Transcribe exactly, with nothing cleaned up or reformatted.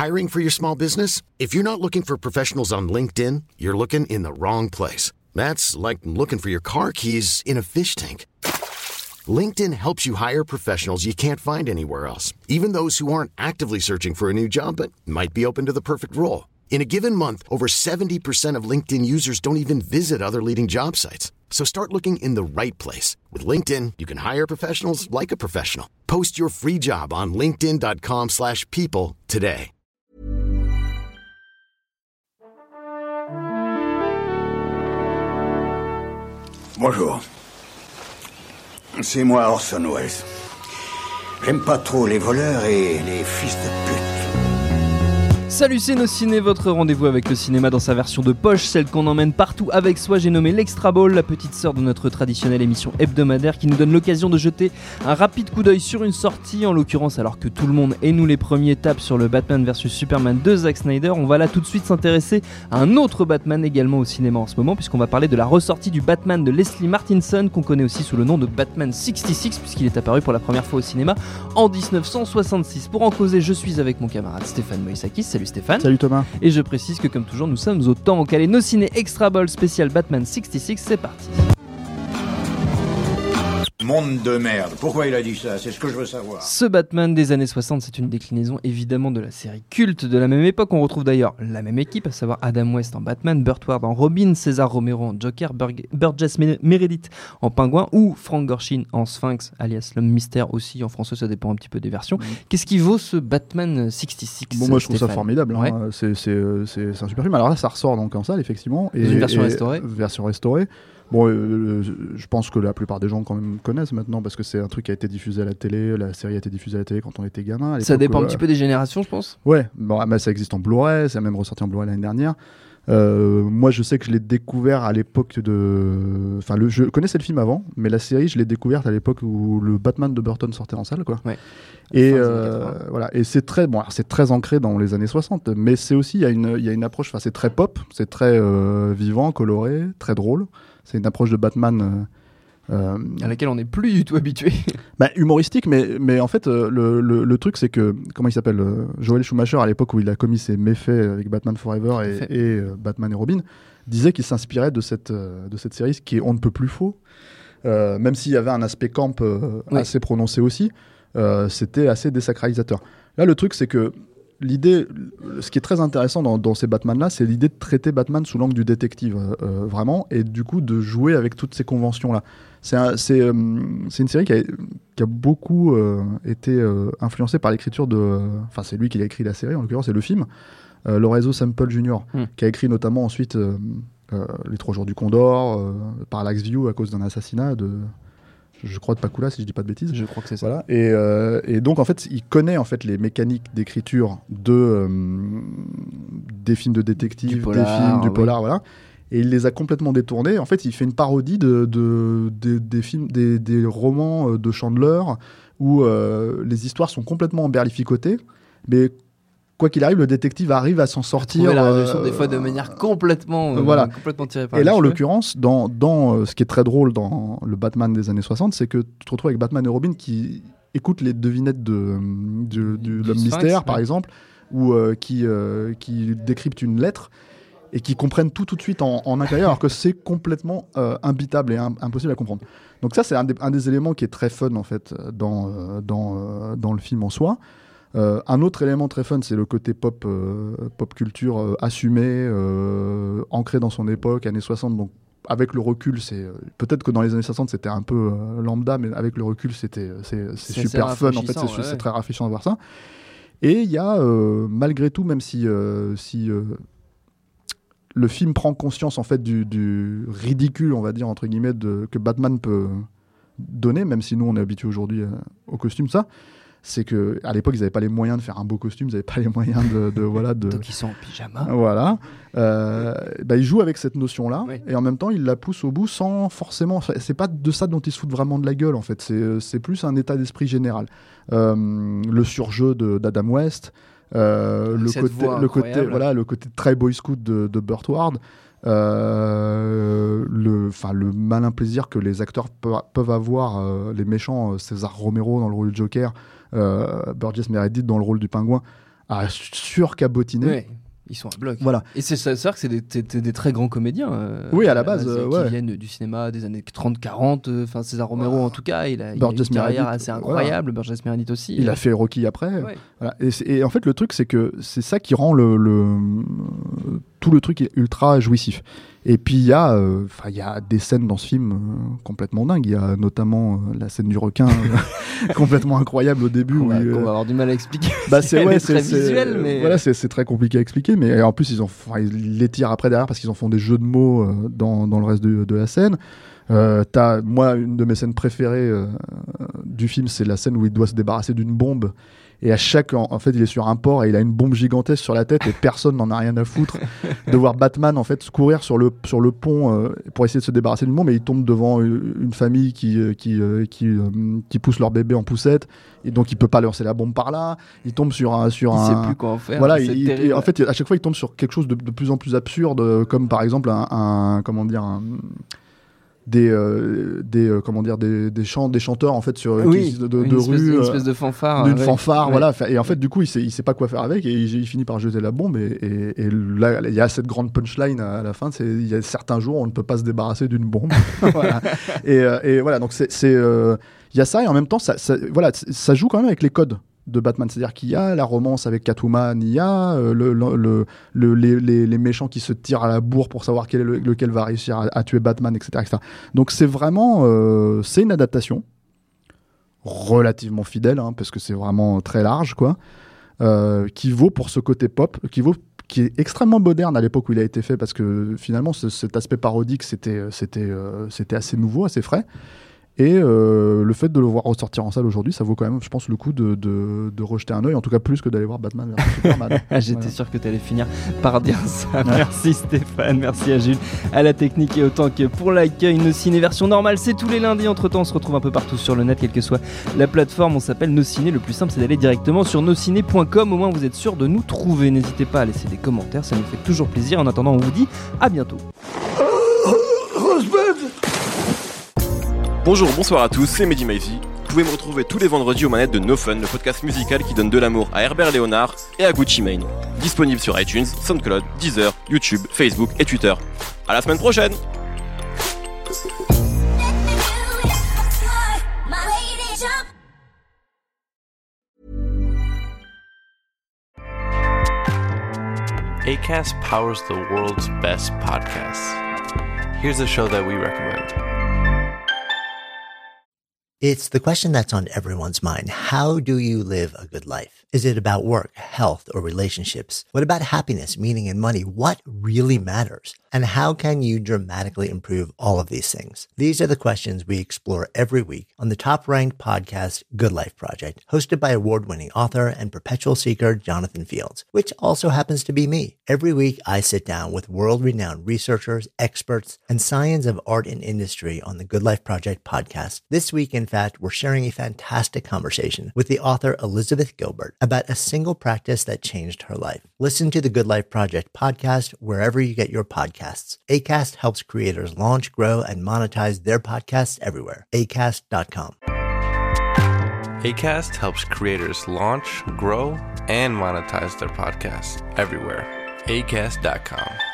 Hiring for your small business? If you're not looking for professionals on LinkedIn, you're looking in the wrong place. That's like looking for your car keys in a fish tank. LinkedIn helps you hire professionals you can't find anywhere else, even those who aren't actively searching for a new job but might be open to the perfect role. In a given month, over seventy percent of LinkedIn users don't even visit other leading job sites. So start looking in the right place. With LinkedIn, you can hire professionals like a professional. Post your free job on linkedin dot com slash people today. Bonjour. C'est moi Orson Welles. J'aime pas trop les voleurs et les fils de pute. Salut, c'est Nos Ciné, votre rendez-vous avec le cinéma dans sa version de poche, celle qu'on emmène partout avec soi. J'ai nommé l'Extra Ball, la petite sœur de notre traditionnelle émission hebdomadaire qui nous donne l'occasion de jeter un rapide coup d'œil sur une sortie. En l'occurrence, alors que tout le monde, et nous les premiers, tapent sur le Batman versus Superman de Zack Snyder, on va là tout de suite s'intéresser à un autre Batman également au cinéma en ce moment, puisqu'on va parler de la ressortie du Batman de Leslie Martinson, qu'on connaît aussi sous le nom de Batman soixante-six, puisqu'il est apparu pour la première fois au cinéma en dix-neuf cent soixante-six. Pour en causer, je suis avec mon camarade Stéphane Moïsakis. Salut Stéphane. Salut Thomas. Et je précise que comme toujours nous sommes au temps calé. Nos ciné Extra Ball spécial Batman soixante-six, c'est parti. Monde de merde. Pourquoi il a dit ça? C'est ce que je veux savoir. Ce Batman des années soixante, c'est une déclinaison évidemment de la série culte de la même époque. On retrouve d'ailleurs la même équipe, à savoir Adam West en Batman, Burt Ward en Robin, César Romero en Joker, Burg- Burgess Meredith en Pingouin ou Frank Gorshin en Sphinx, alias l'homme mystère aussi en français, ça dépend un petit peu des versions. Mmh. Qu'est-ce qui vaut ce Batman soixante-six? Bon, moi je trouve ça formidable, hein. Ouais. c'est, c'est, c'est, c'est un super film. Alors là ça ressort donc en salle effectivement. Et, Dans une version et, restaurée. Version restaurée. Bon, euh, je pense que la plupart des gens quand même connaissent maintenant parce que c'est un truc qui a été diffusé à la télé, la série a été diffusée à la télé quand on était gamin. Ça dépend euh, un petit peu des générations, je pense. Ouais, bon, bah, ça existe en Blu-ray, ça a même ressorti en Blu-ray l'année dernière. Euh, moi, je sais que je l'ai découvert à l'époque de. Enfin, le, je connaissais le film avant, mais la série, je l'ai découverte à l'époque où le Batman de Burton sortait en salle, quoi. Ouais. Et euh, voilà. Et c'est très bon. Alors, c'est très ancré dans les années soixante, mais c'est aussi il y a une il y a une approche. Enfin, c'est très pop, c'est très euh, vivant, coloré, très drôle. C'est une approche de Batman. Euh, Euh, à laquelle on n'est plus du tout habitué. bah, humoristique, mais, mais en fait, euh, le, le, le truc, c'est que, comment il s'appelle euh, Joel Schumacher, à l'époque où il a commis ses méfaits avec Batman Forever et, et euh, Batman et Robin, disait qu'il s'inspirait de cette, euh, de cette série, ce qui est on ne peut plus faux. Euh, même s'il y avait un aspect camp euh, oui. assez prononcé aussi, euh, c'était assez désacralisateur. Là, le truc, c'est que l'idée, ce qui est très intéressant dans, dans ces Batman-là, c'est l'idée de traiter Batman sous l'angle du détective, euh, vraiment, et du coup de jouer avec toutes ces conventions-là. C'est, un, c'est, euh, c'est une série qui a, qui a beaucoup euh, été euh, influencée par l'écriture de... Enfin, c'est lui qui a écrit la série, en l'occurrence, c'est le film, euh, Lorenzo Semple junior, mm. qui a écrit notamment ensuite euh, euh, Les Trois Jours du Condor, euh, Parallax View, à cause d'un assassinat de... je crois de Pakula, si je dis pas de bêtises. Je crois que c'est ça. Voilà. Et, euh, et donc, en fait, il connaît en fait, les mécaniques d'écriture de, euh, des films de détectives, polar, des films du oui. polar, voilà. Et il les a complètement détournés. En fait, il fait une parodie de, de, de, des, films, des, des romans de Chandler où euh, les histoires sont complètement emberlificotées, mais quoi qu'il arrive, le détective arrive à s'en sortir. Trouver la résolution euh, des fois de manière complètement, euh, voilà. complètement tirée par Et les là, en cheveux. l'occurrence, dans, dans euh, ce qui est très drôle dans le Batman des années soixante, c'est que tu te retrouves avec Batman et Robin qui écoutent les devinettes de, de, de, de l'homme Sphinx, mystère, ouais. par exemple, ou euh, qui, euh, qui décryptent une lettre et qui comprennent tout tout de suite en, en un clavier, alors que c'est complètement euh, imbitable et un, impossible à comprendre. Donc ça, c'est un des, un des éléments qui est très fun, en fait, dans, euh, dans, euh, dans le film en soi. Euh, un autre élément très fun, c'est le côté pop, euh, pop culture euh, assumé, euh, ancré dans son époque, années soixante. Donc, avec le recul, c'est euh, peut-être que dans les années soixante, c'était un peu euh, lambda, mais avec le recul, c'était c'est, c'est, c'est super fun. En fait, c'est, ouais, c'est ouais. très rafraîchissant de voir ça. Et il y a, euh, malgré tout, même si, euh, si euh, le film prend conscience en fait du, du ridicule, on va dire entre guillemets, de, que Batman peut donner, même si nous on est habitué aujourd'hui euh, au costume, ça. C'est que à l'époque ils n'avaient pas les moyens de faire un beau costume, ils n'avaient pas les moyens de, de voilà de. Donc ils sont en pyjama. Voilà. Euh, bah, ils jouent avec cette notion-là Oui. et en même temps ils la poussent au bout sans forcément. C'est pas de ça dont ils se foutent vraiment de la gueule en fait. C'est c'est plus un état d'esprit général. Euh, le surjeu de, d'Adam West, euh, le Cette côté, voix le côté, incroyable. voilà, le côté très boy scout de, de Burt Ward. Euh, le, enfin, le malin plaisir que les acteurs pe- peuvent avoir, euh, les méchants, euh, César Romero dans le rôle du Joker, euh, Burgess Meredith dans le rôle du Pingouin, à surcabotiner. Ouais. Ils sont à bloc. Voilà. Et c'est, c'est vrai que c'est des, des, des très grands comédiens. Euh, oui, à la base. Euh, qui ouais. viennent du cinéma des années trente quarante. Enfin, euh, César Romero, oh. en tout cas, il a, il a une carrière assez incroyable. Voilà. Burgess Meredith aussi. Il euh. a fait Rocky après. Ouais. Voilà. Et, et en fait, le truc, c'est que c'est ça qui rend le, le, tout le truc ultra jouissif. Et puis, il y, euh, y a des scènes dans ce film euh, complètement dingues. Il y a notamment euh, la scène du requin euh, complètement incroyable au début. On, où va, il, euh... on va avoir du mal à expliquer. Bah, c'est, ouais, c'est très c'est, visuel. Mais... Voilà, c'est, c'est très compliqué à expliquer. Mais en plus, ils, ont, ils l'étirent après derrière parce qu'ils en font des jeux de mots euh, dans, dans le reste de, de la scène. Euh, t'as, moi, une de mes scènes préférées euh, du film, c'est la scène où il doit se débarrasser d'une bombe. Et à chaque, en, en fait, il est sur un port et il a une bombe gigantesque sur la tête et personne n'en a rien à foutre de voir Batman en fait courir sur le sur le pont euh, pour essayer de se débarrasser d'une bombe. Et il tombe devant une, une famille qui qui euh, qui, euh, qui pousse leur bébé en poussette et donc il peut pas lancer la bombe par là. Il tombe sur un sur il un. sait plus quoi en faire. Voilà, il, il, en fait, à chaque fois, il tombe sur quelque chose de, de plus en plus absurde, comme par exemple un, un comment dire un des euh, des euh, comment dire des, des chants des chanteurs en fait sur oui, qui, de, de, une de espèce, rue une espèce de fanfare d'une ouais. fanfare ouais. voilà et en fait du coup il sait il sait pas quoi faire avec et il, il finit par jeter la bombe et, et, et là il y a cette grande punchline à, à la fin, c'est il y a certains jours où on ne peut pas se débarrasser d'une bombe. Voilà. et, euh, et voilà donc c'est c'est il euh, y a ça et en même temps ça, ça voilà ça joue quand même avec les codes de Batman, c'est-à-dire qu'il y a la romance avec Catwoman, il y a euh, le, le, le, le, les, les, les méchants qui se tirent à la bourre pour savoir quel est le, lequel va réussir à, à tuer Batman, et cetera, et cetera. Donc c'est vraiment euh, c'est une adaptation relativement fidèle, hein, parce que c'est vraiment très large, quoi, euh, qui vaut pour ce côté pop, qui vaut qui est extrêmement moderne à l'époque où il a été fait, parce que finalement ce, cet aspect parodique c'était, c'était, euh, c'était assez nouveau, assez frais. Et euh, le fait de le voir ressortir en salle aujourd'hui, ça vaut quand même, je pense, le coup de, de, de rejeter un œil, en tout cas plus que d'aller voir Batman versus Superman. J'étais voilà. sûr que tu allais finir par dire ça. Ouais. Merci Stéphane, merci à Jules, à la technique et autant que pour l'accueil. Nos ciné version normale, c'est tous les lundis. Entre temps, on se retrouve un peu partout sur le net, quelle que soit la plateforme. On s'appelle Nos Ciné. Le plus simple, c'est d'aller directement sur nosciné point com. Au moins, vous êtes sûr de nous trouver. N'hésitez pas à laisser des commentaires, ça nous fait toujours plaisir. En attendant, on vous dit à bientôt. Bonjour, bonsoir à tous, c'est Mehdi Maizy. Vous pouvez me retrouver tous les vendredis aux manettes de No Fun, le podcast musical qui donne de l'amour à Herbert Léonard et à Gucci Mane. Disponible sur iTunes, SoundCloud, Deezer, YouTube, Facebook et Twitter. À la semaine prochaine! Acast powers the world's best podcasts. Here's a show that we recommend. It's the question that's on everyone's mind. How do you live a good life? Is it about work, health, or relationships? What about happiness, meaning, and money? What really matters? And how can you dramatically improve all of these things? These are the questions we explore every week on the top-ranked podcast, Good Life Project, hosted by award-winning author and perpetual seeker Jonathan Fields, which also happens to be me. Every week, I sit down with world-renowned researchers, experts, and science of art and industry on the Good Life Project podcast. This week, in fact, we're sharing a fantastic conversation with the author Elizabeth Gilbert about a single practice that changed her life. Listen to the Good Life Project podcast wherever you get your podcasts. Acast helps creators launch, grow, and monetize their podcasts everywhere. acast dot com. Acast helps creators launch, grow, and monetize their podcasts everywhere. acast dot com.